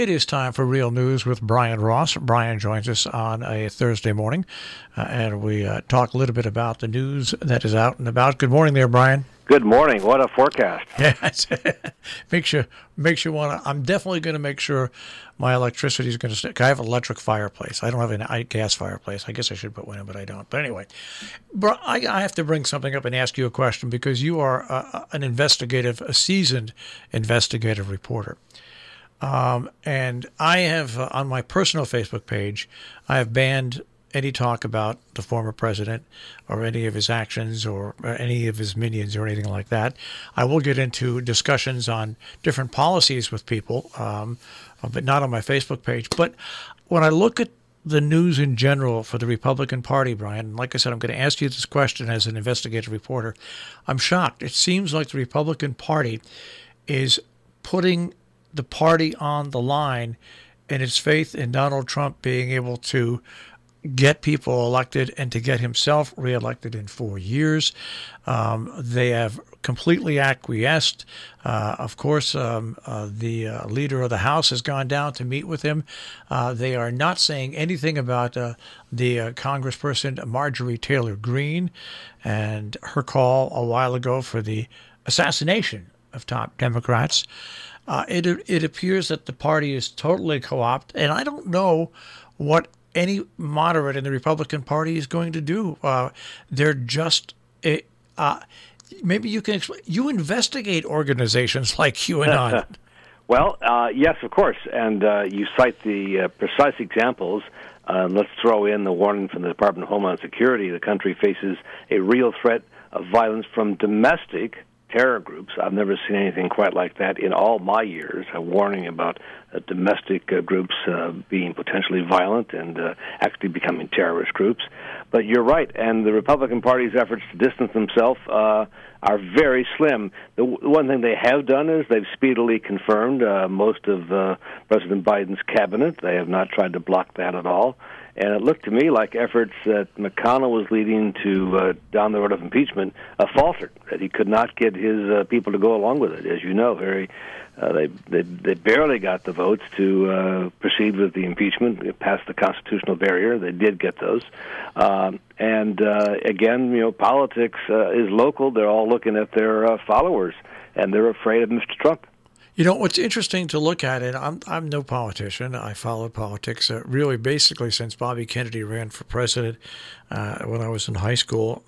It is time for Real News with Brian Ross. Brian joins us on a Thursday morning, and we talk a little bit about the news that is out and about. Good morning there, Brian. Good morning. What a forecast. Yes. makes you want to. I'm definitely going to make sure my electricity is going to stay. I have an electric fireplace. I don't have a gas fireplace. I guess I should put one in, but I don't. But anyway, I have to bring something up and ask you a question because you are a seasoned investigative reporter. And I have, on my personal Facebook page, I have banned any talk about the former president or any of his actions or any of his minions or anything like that. I will get into discussions on different policies with people, but not on my Facebook page. But when I look at the news in general for the Republican Party, Brian, like I said, I'm going to ask you this question as an investigative reporter. I'm shocked. It seems like the Republican Party is putting the party on the line in its faith in Donald Trump being able to get people elected and to get himself reelected in 4 years. They have completely acquiesced. Of course, the leader of the House has gone down to meet with him. They are not saying anything about the Congressperson Marjorie Taylor Greene and her call a while ago for the assassination of top Democrats. It appears that the party is totally co-opted, and I don't know what any moderate in the Republican Party is going to do. They're just maybe you can explain. You investigate organizations like QAnon. Well, yes, of course, and you cite the precise examples. Let's throw in the warning from the Department of Homeland Security. The country faces a real threat of violence from domestic terror groups. I've never seen anything quite like that in all my years, a warning about domestic groups being potentially violent and actually becoming terrorist groups. But you're right, and the Republican Party's efforts to distance themselves are very slim. The one thing they have done is they've speedily confirmed most of President Biden's cabinet. They have not tried to block that at all. And it looked to me like efforts that McConnell was leading to down the road of impeachment faltered, that he could not get his people to go along with it. As you know, they barely got the votes to proceed with the impeachment, past the constitutional barrier. They did get those. Again, politics is local. They're all looking at their followers, and they're afraid of Mr. Trump. You know, what's interesting to look at, and I'm no politician. I followed politics really basically since Bobby Kennedy ran for president when I was in high school.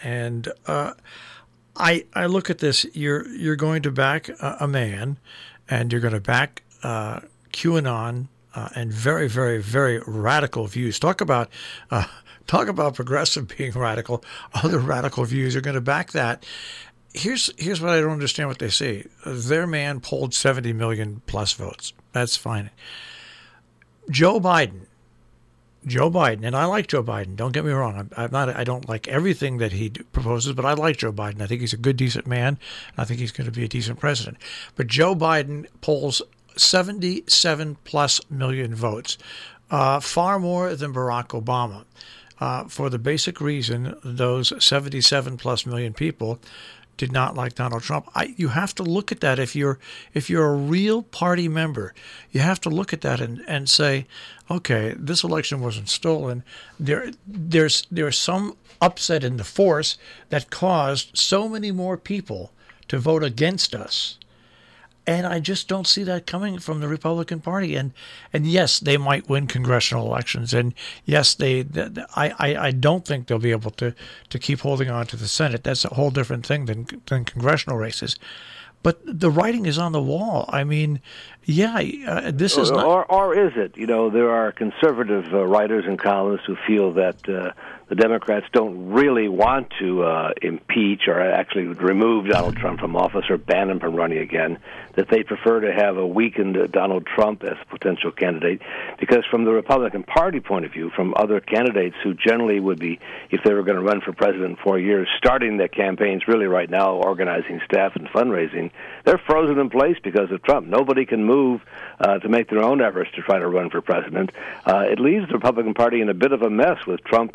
I look at this. You're going to back a man, and you're going to back QAnon and very, very, very radical views. Talk about progressive being radical. Other radical views. You're going to back that. Here's what I don't understand what they say. Their man polled 70 million plus votes. That's fine. Joe Biden, and I like Joe Biden. Don't get me wrong. I don't like everything that he proposes, but I like Joe Biden. I think he's a good, decent man. I think he's going to be a decent president. But Joe Biden polls 77 plus million votes, far more than Barack Obama. For the basic reason, those 77 plus million people did not like Donald Trump. You have to look at that. If you're a real party member, you have to look at that and say, okay, this election wasn't stolen. There's some upset in the force that caused so many more people to vote against us. And I just don't see that coming from the Republican Party. And yes, they might win congressional elections. And yes, I don't think they'll be able to keep holding on to the Senate. That's a whole different thing than congressional races. But the writing is on the wall. I mean, this is not... Or is it? There are conservative writers and columnists who feel that the Democrats don't really want to impeach or actually remove Donald Trump from office or ban him from running again, that they prefer to have a weakened Donald Trump as a potential candidate, because from the Republican Party point of view, from other candidates who generally would be, if they were going to run for president in 4 years, starting their campaigns really right now, organizing staff and fundraising, they're frozen in place because of Trump. Nobody can move to make their own efforts to try to run for president. It leaves the Republican Party in a bit of a mess with Trump in limbo.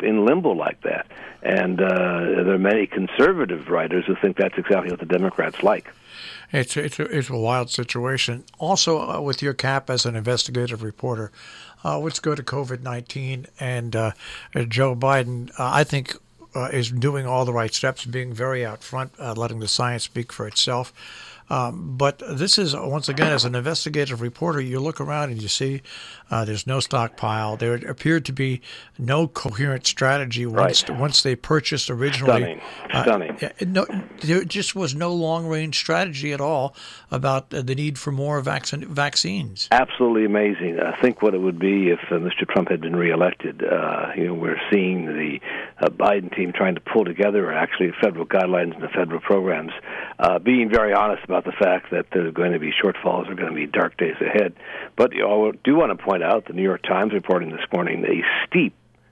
symbol like that. And there are many conservative writers who think that's exactly what the Democrats like. It's a wild situation. Also, with your cap as an investigative reporter, let's go to COVID-19 and Joe Biden. I think is doing all the right steps, being very out front, letting the science speak for itself. But this is, once again, as an investigative reporter, you look around and you see there's no stockpile. There appeared to be no coherent strategy once they purchased originally. Stunning. There just was no long-range strategy at all about the need for more vaccines. Absolutely amazing. I think what it would be if Mr. Trump had been reelected. We're seeing the Biden team trying to pull together actually federal guidelines and the federal programs, being very honest about the fact that there are going to be shortfalls, there are going to be dark days ahead. But I do want to point out, the New York Times reporting this morning, a steep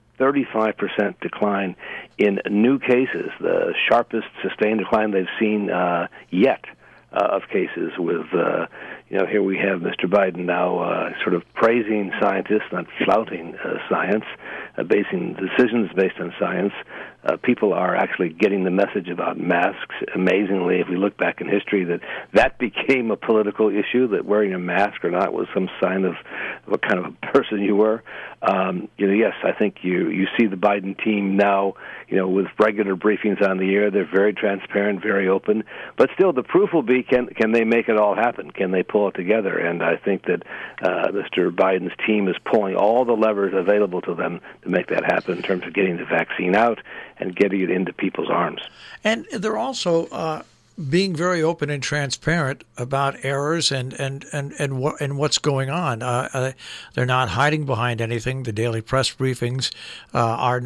35% decline in new cases, the sharpest sustained decline they've seen yet of cases with, here we have Mr. Biden now sort of praising scientists, not flouting science, basing decisions based on science. People are actually getting the message about masks. Amazingly, if we look back in history, that became a political issue, that wearing a mask or not was some sign of what kind of a person you were. Yes, I think you see the Biden team now, with regular briefings on the air. They're very transparent, very open. But still, the proof will be, can they make it all happen? Can they pull it together? And I think that Mr. Biden's team is pulling all the levers available to them to make that happen in terms of getting the vaccine out and getting it into people's arms. And they're also being very open and transparent about errors and what's going on. They're not hiding behind anything. The daily press briefings are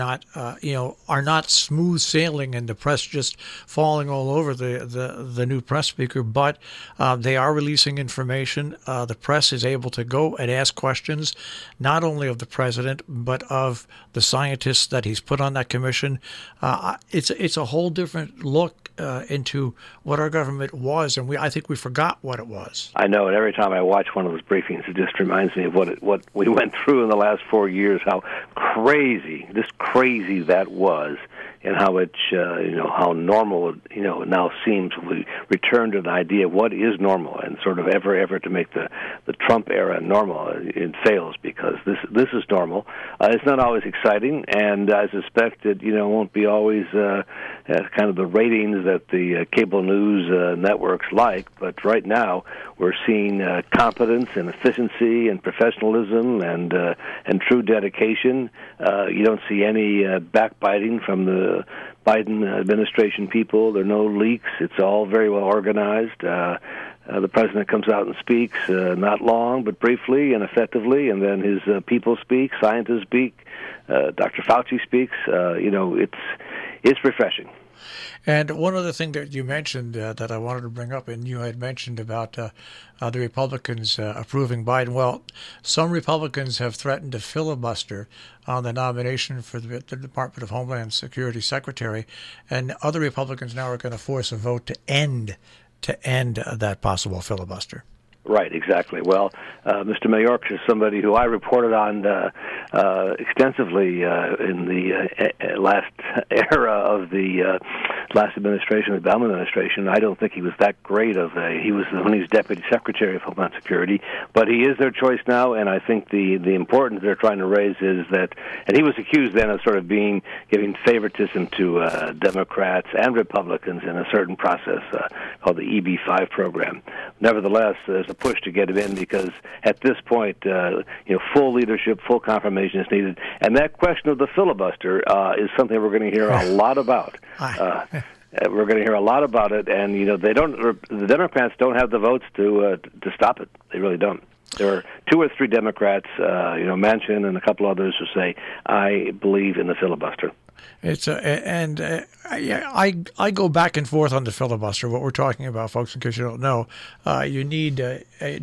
not smooth sailing and the press just falling all over the new press speaker. But they are releasing information. The press is able to go and ask questions, not only of the president but of the scientists that he's put on that commission. It's a whole different look into what our government was, and I think we forgot what it was. I know, and every time I watch one of those briefings, it just reminds me of what we went through in the last 4 years, how crazy that was, and how how normal it now seems. We return to an idea of what is normal, and sort of ever to make the Trump era normal. It fails because this is normal. It's not always exciting, and I suspect it won't be always kind of the ratings that the cable news networks like. But right now we're seeing competence and efficiency and professionalism and true dedication. You don't see any backbiting from the Biden administration people. There are no leaks. It's all very well organized. The president comes out and speaks, not long, but briefly and effectively, and then his people speak, scientists speak, Dr. Fauci speaks. It's refreshing. And one other thing that you mentioned that I wanted to bring up, and you had mentioned about the Republicans approving Biden. Well, some Republicans have threatened to filibuster on the nomination for the Department of Homeland Security Secretary, and other Republicans now are going to force a vote to end that possible filibuster. Right, exactly. Well, Mr. Mayorkas is somebody who I reported on extensively in the last era of the last administration, the Obama administration. I don't think he was that great he was when he was Deputy Secretary of Homeland Security, but he is their choice now, and I think the importance they're trying to raise is that, and he was accused then of sort of giving favoritism to Democrats and Republicans in a certain process called the EB-5 program. Nevertheless, there's a push to get him in because at this point, full leadership, full confirmation is needed. And that question of the filibuster is something we're going to hear a lot about. We're going to hear a lot about it, and the Democrats don't have the votes to stop it. They really don't. There are 2 or 3 Democrats, Manchin and a couple others, who say, "I believe in the filibuster." I go back and forth on the filibuster. What we're talking about, folks, in case you don't know, you need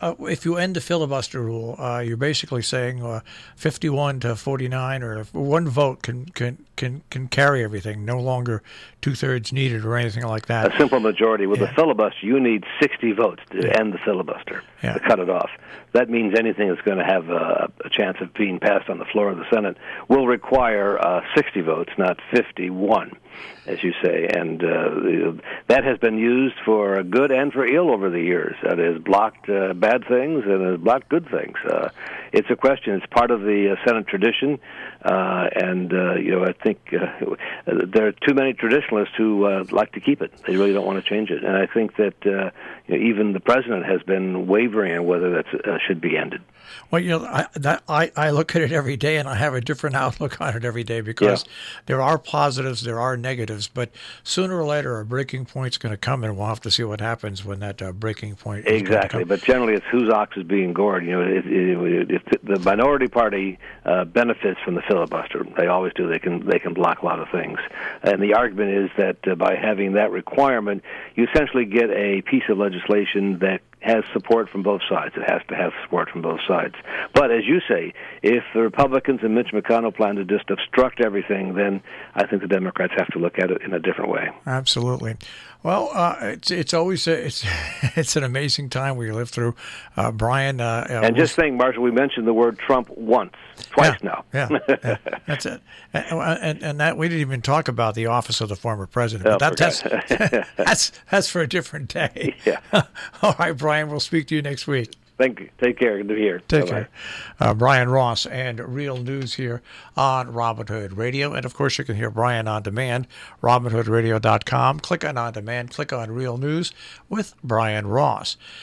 if you end the filibuster rule, you're basically saying 51 to 49, or one vote can carry everything. No longer 2/3 needed or anything like that. A simple majority. With a filibuster, you need 60 votes to end the filibuster, to cut it off. That means anything that's going to have a chance of being passed on the floor of the Senate will require 60 votes, not 51, as you say. And that has been used for good and for ill over the years. It has blocked bad things and has blocked good things. It's a question. It's part of the Senate tradition, and I think there are too many traditionalists who like to keep it. They really don't want to change it. And I think that even the president has been wavering on whether that should be ended. Well, I look at it every day, and I have a different outlook on it every day, because there are positives, there are negatives, but sooner or later a breaking point's going to come, and we'll have to see what happens when that breaking point is going to come. But generally it's whose ox is being gored. If the minority party benefits from the filibuster, they always do. They can block a lot of things, and the argument is that by having that requirement, you essentially get a piece of legislation that has support from both sides. It has to have support from both sides. But as you say, if the Republicans and Mitch McConnell plan to just obstruct everything, then I think the Democrats have to look at it in a different way. Absolutely. Well, it's always it's an amazing time we live through, Brian. And just think, Marshall, we mentioned the word Trump twice now. Yeah, that's it. And that we didn't even talk about the office of the former president. But that's for a different day. Yeah. All right, Brian. We'll speak to you next week. Thank you. Take care. Good to hear. Take care. Brian Ross and Real News here on Robin Hood Radio. And, of course, you can hear Brian on demand, robinhoodradio.com. Click on demand, click on Real News with Brian Ross.